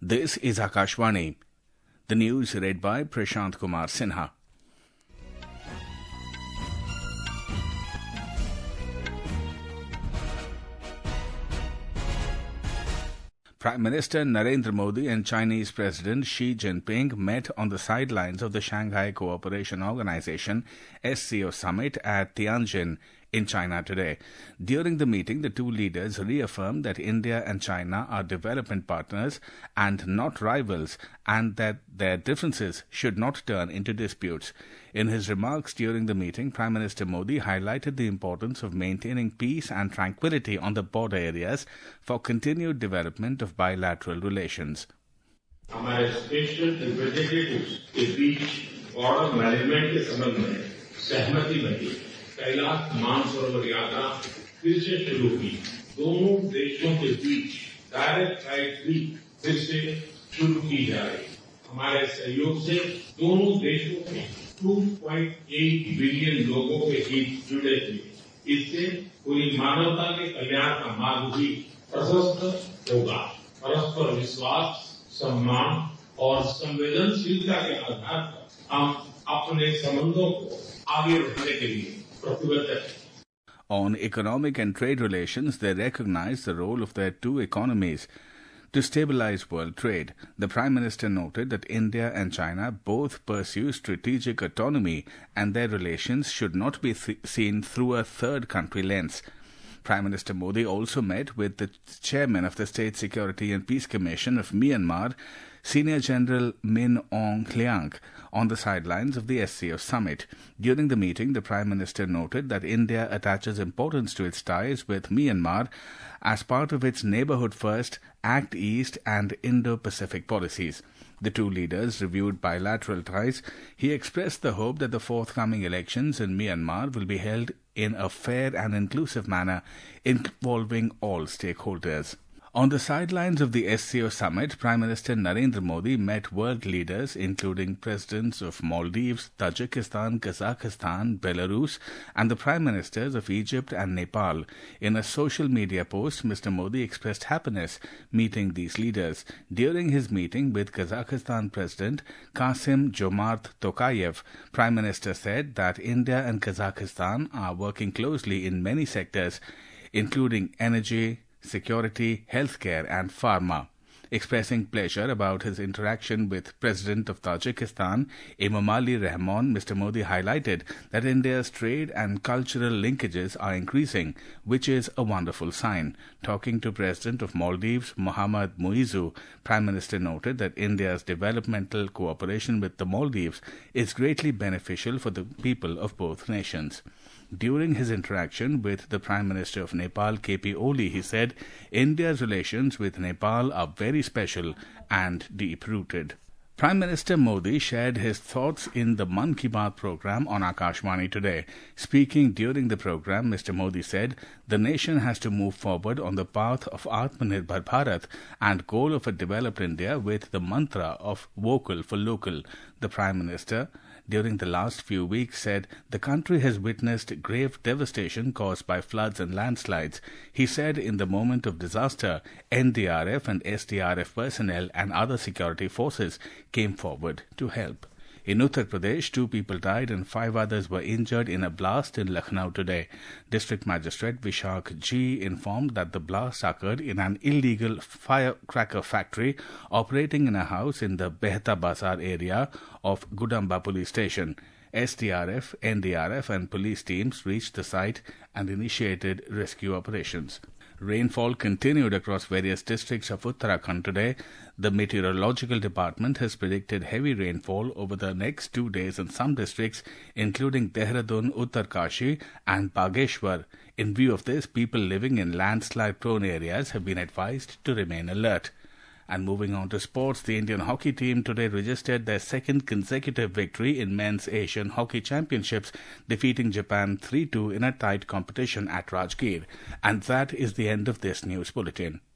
This is Akashvani. The news read by Prashant Kumar Sinha. Prime Minister Narendra Modi and Chinese President Xi Jinping met on the sidelines of the Shanghai Cooperation Organization SCO summit at Tianjin in China today. During the meeting, the two leaders reaffirmed that India and China are development partners and not rivals, and that their differences should not turn into disputes. In his remarks during the meeting, Prime Minister Modi highlighted the importance of maintaining peace and tranquility on the border areas for continued development of bilateral relations. हमारे special representatives के बीच border management के संबंध में सहमति बनी। कैलाश मानसरोवर यात्रा फिर से शुरू की। दोनों देशों के बीच डायरेक्ट फ्लाइट भी फिर से शुरू की जा रही। हमारे सहयोग से दोनों देशों के 2.8 बिलियन लोगों के हित जुड़े हुए। इससे पूरी मानवता के कल्याण का मार्ग भी प्रशस्त होगा। परस्पर विश्वास, सम्मान और संवेदनशीलता के आधार पर हम अपने संबंधों को आगे बढ़ाने के लिए प्रतिबद्ध हैं। On economic and trade relations, they recognize the role of their two economies to stabilize world trade. The Prime Minister noted that India and China both pursue strategic autonomy and their relations should not be seen through a third country lens. Prime Minister Modi also met with the chairman of the State Security and Peace Commission of Myanmar, Senior General Min Aung Hlaing, on the sidelines of the SCO summit. During the meeting, the Prime Minister noted that India attaches importance to its ties with Myanmar as part of its Neighbourhood First, Act East and Indo-Pacific policies. The two leaders reviewed bilateral ties. He expressed the hope that the forthcoming elections in Myanmar will be held in a fair and inclusive manner involving all stakeholders. On the sidelines of the SCO summit, Prime Minister Narendra Modi met world leaders including presidents of Maldives, Tajikistan, Kazakhstan, Belarus and the Prime Ministers of Egypt and Nepal. In a social media post, Mr. Modi expressed happiness meeting these leaders. During his meeting with Kazakhstan President Kasim Jomart Tokayev, Prime Minister said that India and Kazakhstan are working closely in many sectors, including energy, security, healthcare and pharma. Expressing pleasure about his interaction with President of Tajikistan, Emomali Rahmon, Mr. Modi highlighted that India's trade and cultural linkages are increasing, which is a wonderful sign. Talking to President of Maldives, Mohammad Muizzu, Prime Minister noted that India's developmental cooperation with the Maldives is greatly beneficial for the people of both nations. During his interaction with the Prime Minister of Nepal, KP Oli, he said, India's relations with Nepal are very special and deep-rooted. Prime Minister Modi shared his thoughts in the Mann Ki Baat program on Akashvani today. Speaking during the program, Mr. Modi said, the nation has to move forward on the path of Atmanirbhar Bharat and goal of a developed India with the mantra of vocal for local. The Prime Minister, during the last few weeks, said the country has witnessed grave devastation caused by floods and landslides. He said in the moment of disaster, NDRF and SDRF personnel and other security forces came forward to help. In Uttar Pradesh, 2 people died and 5 others were injured in a blast in Lucknow today. District Magistrate Vishak G informed that the blast occurred in an illegal firecracker factory operating in a house in the Behta Bazar area of Gudamba police station. SDRF, NDRF and police teams reached the site and initiated rescue operations. Rainfall continued across various districts of Uttarakhand today. The Meteorological Department has predicted heavy rainfall over the next 2 days in some districts, including Dehradun, Uttarkashi and Bageshwar. In view of this, people living in landslide-prone areas have been advised to remain alert. And moving on to sports, the Indian hockey team today registered their second consecutive victory in men's Asian Hockey Championships, defeating Japan 3-2 in a tight competition at Rajgir. And that is the end of this news bulletin.